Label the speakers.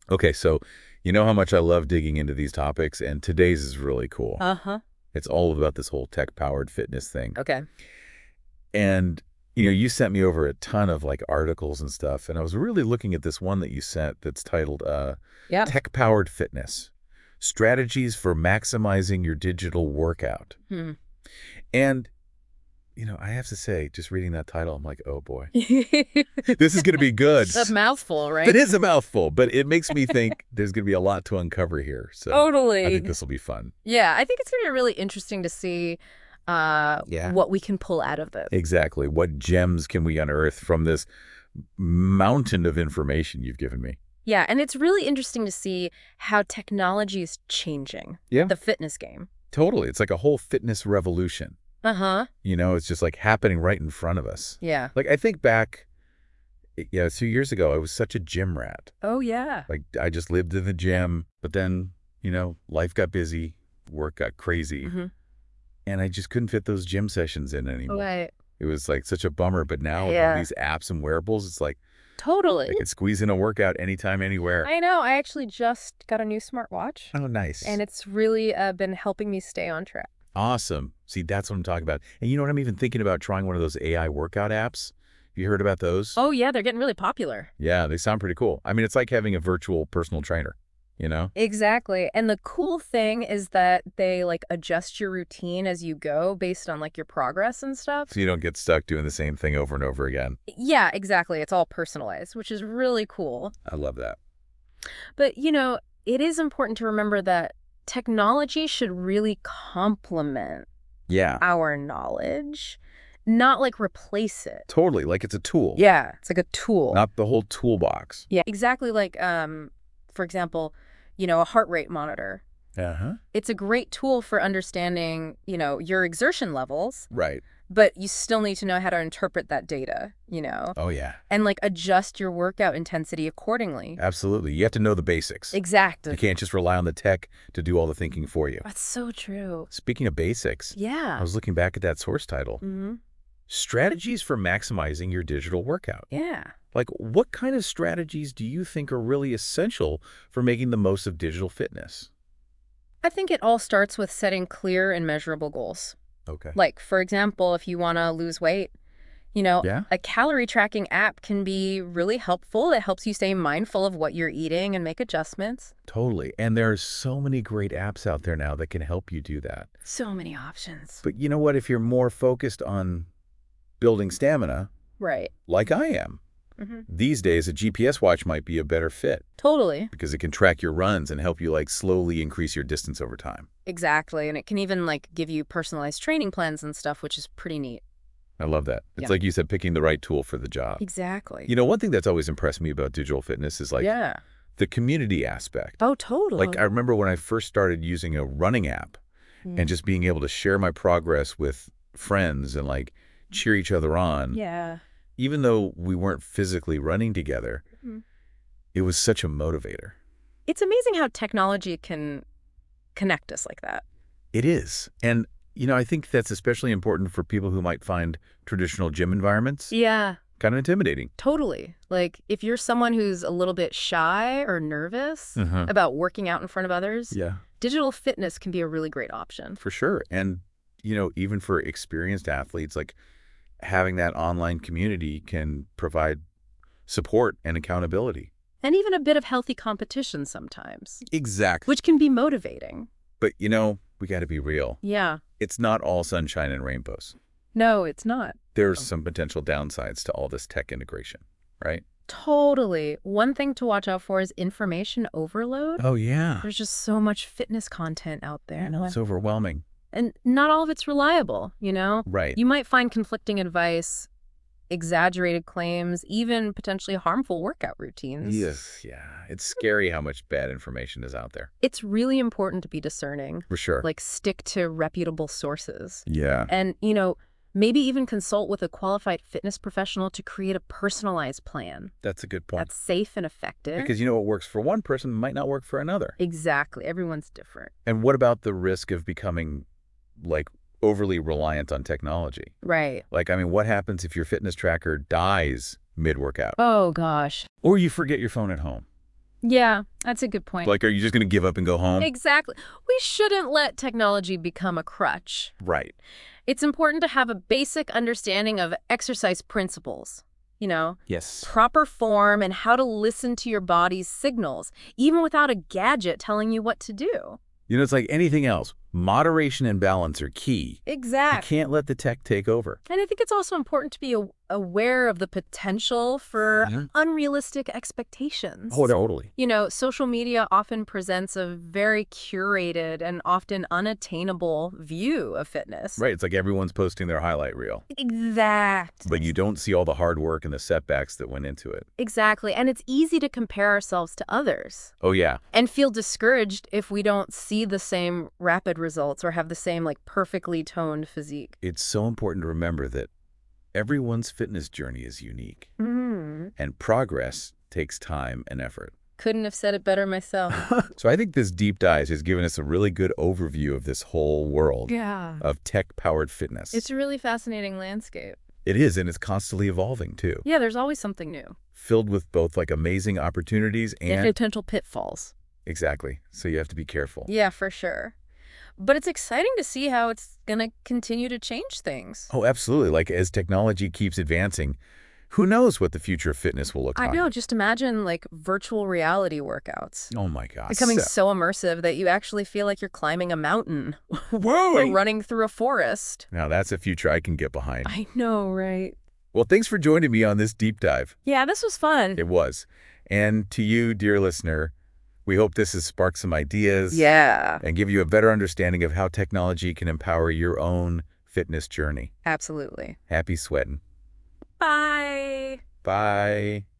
Speaker 1: Okay, so you know how much I love digging into these topics, and today's is really cool.
Speaker 2: Uh-huh.
Speaker 1: It's all about this whole tech-powered fitness thing.
Speaker 2: Okay.
Speaker 1: And, you sent me over a ton of like articles and stuff, and I was really looking at this one that you sent that's titled
Speaker 2: Yeah.
Speaker 1: Tech-Powered Fitness: Strategies for Maximizing Your Digital Workout.
Speaker 2: Hmm.
Speaker 1: And, I have to say, just reading that title, I'm like, oh boy, this is going to be good.
Speaker 2: A mouthful, right?
Speaker 1: It is a mouthful, but it makes me think there's going to be a lot to uncover here. So
Speaker 2: Totally.
Speaker 1: I think this will be fun.
Speaker 2: Yeah, I think it's going to be really interesting to see
Speaker 1: Yeah.
Speaker 2: what we can pull out of this.
Speaker 1: Exactly. What gems can we unearth from this mountain of information you've given me?
Speaker 2: Yeah, and it's really interesting to see how technology is changing
Speaker 1: Yeah.
Speaker 2: the fitness game.
Speaker 1: Totally. It's like a whole fitness revolution.
Speaker 2: Uh-huh.
Speaker 1: It's just like happening right in front of us.
Speaker 2: Yeah.
Speaker 1: Like I think back, a few years ago, I was such a gym rat.
Speaker 2: Oh, yeah.
Speaker 1: Like I just lived in the gym, but then, life got busy, work got crazy,
Speaker 2: Mm-hmm.
Speaker 1: and I just couldn't fit those gym sessions in anymore.
Speaker 2: Right.
Speaker 1: It was like such a bummer, but now with all
Speaker 2: Yeah.
Speaker 1: these apps and wearables, it's like
Speaker 2: Totally.
Speaker 1: I could squeeze in a workout anytime, anywhere.
Speaker 2: I know. I actually just got a new smartwatch,
Speaker 1: Oh, nice.
Speaker 2: and it's really been helping me stay on track.
Speaker 1: Awesome. See, that's what I'm talking about. And you know what? I'm even thinking about trying one of those AI workout apps. Have you heard about those?
Speaker 2: Oh, yeah, they're getting really popular.
Speaker 1: Yeah, they sound pretty cool. I mean, it's like having a virtual personal trainer, you know?
Speaker 2: Exactly. And the cool thing is that they adjust your routine as you go based on your progress and stuff.
Speaker 1: So you don't get stuck doing the same thing over and over again.
Speaker 2: Yeah, exactly. It's all personalized, which is really cool.
Speaker 1: I love that.
Speaker 2: But, it is important to remember that technology should really complement
Speaker 1: Yeah,
Speaker 2: our knowledge, not replace it.
Speaker 1: totally. Like it's a tool.
Speaker 2: Yeah, it's like a tool.
Speaker 1: Not the whole toolbox.
Speaker 2: Yeah, exactly. For example, a heart rate monitor.
Speaker 1: Uh-huh.
Speaker 2: It's a great tool for understanding, your exertion levels,
Speaker 1: Right.
Speaker 2: but you still need to know how to interpret that data,
Speaker 1: Oh, yeah.
Speaker 2: and adjust your workout intensity accordingly.
Speaker 1: Absolutely. You have to know the basics.
Speaker 2: Exactly.
Speaker 1: You can't just rely on the tech to do all the thinking for you.
Speaker 2: That's so true.
Speaker 1: Speaking of basics, I
Speaker 2: Yeah.
Speaker 1: was looking back at that source title.
Speaker 2: Mm-hmm.
Speaker 1: Strategies for maximizing your digital workout.
Speaker 2: Yeah.
Speaker 1: Like, what kind of strategies do you think are really essential for making the most of digital fitness?
Speaker 2: I think it all starts with setting clear and measurable goals.
Speaker 1: Okay.
Speaker 2: For example, if you want to lose weight,
Speaker 1: Yeah?
Speaker 2: a calorie tracking app can be really helpful. It helps you stay mindful of what you're eating and make adjustments.
Speaker 1: Totally. And there's so many great apps out there now that can help you do that.
Speaker 2: So many options.
Speaker 1: But you know what? If you're more focused on building stamina,
Speaker 2: Right.
Speaker 1: like I am,
Speaker 2: Mm-hmm.
Speaker 1: these days a GPS watch might be a better fit
Speaker 2: Totally.
Speaker 1: because it can track your runs and help you slowly increase your distance over time.
Speaker 2: Exactly. And it can even give you personalized training plans and stuff, which is pretty neat.
Speaker 1: I love that. It's
Speaker 2: Yeah.
Speaker 1: like you said, picking the right tool for the job.
Speaker 2: Exactly.
Speaker 1: One thing that's always impressed me about digital fitness is
Speaker 2: Yeah.
Speaker 1: the community aspect.
Speaker 2: Oh, totally.
Speaker 1: I remember when I first started using a running app and just being able to share my progress with friends and cheer each other on.
Speaker 2: Yeah.
Speaker 1: Even though we weren't physically running together,
Speaker 2: Mhm.
Speaker 1: it was such a motivator.
Speaker 2: It's amazing how technology can connect us like that.
Speaker 1: It is. And, I think that's especially important for people who might find traditional gym environments
Speaker 2: Yeah.
Speaker 1: kind of intimidating.
Speaker 2: Totally. If you're someone who's a little bit shy or nervous
Speaker 1: Uh-huh.
Speaker 2: about working out in front of others,
Speaker 1: Yeah,
Speaker 2: digital fitness can be a really great option.
Speaker 1: for sure. And, even for experienced athletes, having that online community can provide support and accountability.
Speaker 2: And even a bit of healthy competition sometimes,
Speaker 1: Exactly.
Speaker 2: which can be motivating.
Speaker 1: But, we got to be real.
Speaker 2: Yeah.
Speaker 1: It's not all sunshine and rainbows.
Speaker 2: No, it's not.
Speaker 1: There's some potential downsides to all this tech integration, right?
Speaker 2: Totally. One thing to watch out for is information overload.
Speaker 1: Oh, yeah.
Speaker 2: There's just so much fitness content out there.
Speaker 1: It's overwhelming.
Speaker 2: And not all of it's reliable,
Speaker 1: Right.
Speaker 2: You might find conflicting advice, exaggerated claims, even potentially harmful workout routines.
Speaker 1: Yes, yeah. It's scary how much bad information is out there.
Speaker 2: It's really important to be discerning.
Speaker 1: For sure.
Speaker 2: Stick to reputable sources.
Speaker 1: Yeah.
Speaker 2: And, maybe even consult with a qualified fitness professional to create a personalized plan
Speaker 1: That's a good point.
Speaker 2: that's safe and effective.
Speaker 1: Because what works for one person might not work for another.
Speaker 2: Exactly. Everyone's different.
Speaker 1: And what about the risk of becoming, overly reliant on technology?
Speaker 2: Right.
Speaker 1: What happens if your fitness tracker dies mid-workout?
Speaker 2: Oh, gosh.
Speaker 1: Or you forget your phone at home?
Speaker 2: Yeah, that's a good point.
Speaker 1: Like, are you just going to give up and go home?
Speaker 2: Exactly. We shouldn't let technology become a crutch.
Speaker 1: Right.
Speaker 2: It's important to have a basic understanding of exercise principles.
Speaker 1: Yes.
Speaker 2: Proper form and how to listen to your body's signals, even without a gadget telling you what to do.
Speaker 1: It's like anything else. Moderation and balance are key. You
Speaker 2: Exactly.
Speaker 1: can't let the tech take over.
Speaker 2: And I think it's also important to be aware of the potential for unrealistic expectations.
Speaker 1: Oh, totally.
Speaker 2: Social media often presents a very curated and often unattainable view of fitness.
Speaker 1: Right. It's like everyone's posting their highlight reel.
Speaker 2: Exactly.
Speaker 1: But you don't see all the hard work and the setbacks that went into it.
Speaker 2: Exactly. And it's easy to compare ourselves to others
Speaker 1: Oh, yeah.
Speaker 2: and feel discouraged if we don't see the same rapid results or have the same perfectly toned physique.
Speaker 1: It's so important to remember that everyone's fitness journey is unique. And progress takes time and effort.
Speaker 2: Couldn't have said it better myself.
Speaker 1: So I think this deep dive has given us a really good overview of this whole world of tech-powered fitness.
Speaker 2: It's a really fascinating landscape.
Speaker 1: It is, and it's constantly evolving, too.
Speaker 2: Yeah, there's always something new.
Speaker 1: Filled with both amazing opportunities and
Speaker 2: potential pitfalls.
Speaker 1: Exactly. So you have to be careful.
Speaker 2: Yeah, for sure. But it's exciting to see how it's going to continue to change things.
Speaker 1: Oh, absolutely. Like, as technology keeps advancing, who knows what the future of fitness will look like?
Speaker 2: I know. Just imagine, virtual reality workouts.
Speaker 1: Oh, my gosh.
Speaker 2: Becoming so immersive that you actually feel like you're climbing a mountain.
Speaker 1: Whoa!
Speaker 2: Or running through a forest.
Speaker 1: Now, that's a future I can get behind.
Speaker 2: I know, right?
Speaker 1: Well, thanks for joining me on this deep dive.
Speaker 2: Yeah, this was fun.
Speaker 1: It was. And to you, dear listener, we hope this has sparked some ideas.
Speaker 2: Yeah.
Speaker 1: And give you a better understanding of how technology can empower your own fitness journey.
Speaker 2: Absolutely.
Speaker 1: Happy sweating.
Speaker 2: Bye.
Speaker 1: Bye.